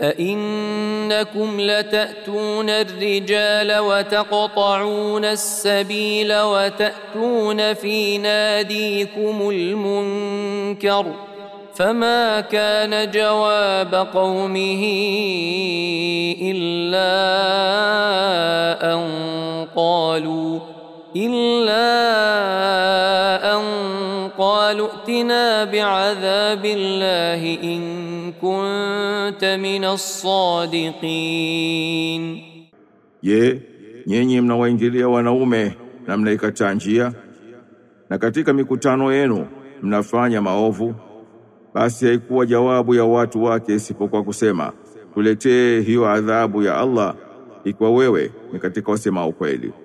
أئنكم لتأتون الرجال وتقطعون السبيل وتأتون في ناديكم المنكر فما كان جواب قومه إلا أن قالوا ائتنا بعذاب الله إن كنت من الصادقين. Je, nyinyi mnawaingilia wanaume na mnaikataa njia, na katika mikutano yenu mnafanya maovu? Basi haikuwa jawabu ya watu wake isipokuwa kusema, tuletee hiyo adhabu ya Allah ikiwa wewe ni katika wasema ukweli.